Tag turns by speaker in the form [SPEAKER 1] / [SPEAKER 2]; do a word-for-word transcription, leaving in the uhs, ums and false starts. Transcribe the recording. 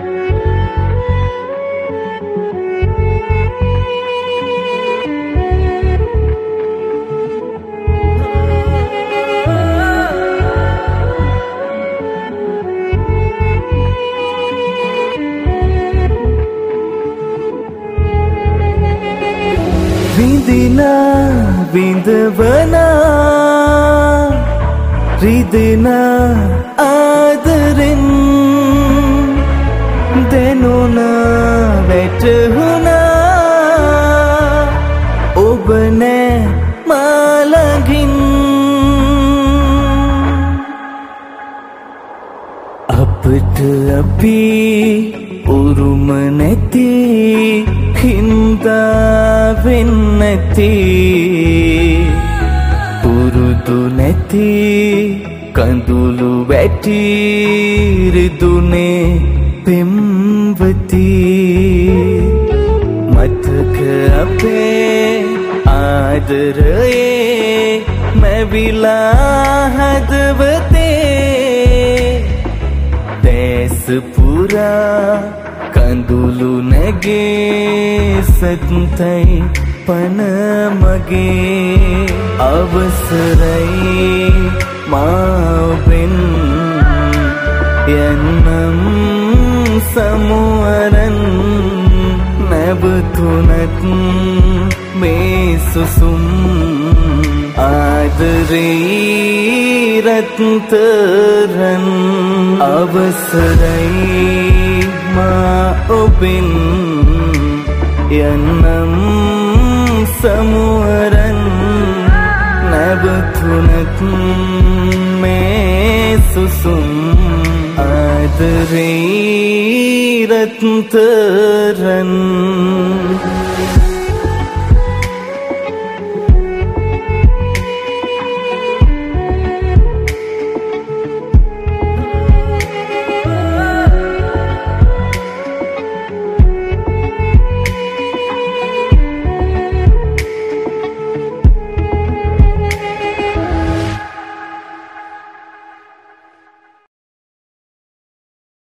[SPEAKER 1] විඳිනා විඳවනා රිදෙනා ආදරෙන් දෙනුනා වැටහුණා ඔබ නෑ මාළඟින් අපට අපි උරුම නැති හින්දා වෙන්නැති පුරුදු නැති කඳුළු වැටි රිදුනේ පෙම්වති මතක අපේ ආදරයේ මැවිලා හදවතේ දැස පුරා කඳුළු නැගේ සත්තයි පන මගේ අවසරයි මාවෙන් යන්නම් සමුවරන් නැවතුනත් මේ සුසුම් ආදරේ රත්තරන් අවසරයි මා ඔබෙන් යන්නම් සමුවරන් නැවතුනත් මේ සුසුම් ආදරේ රත්තරන්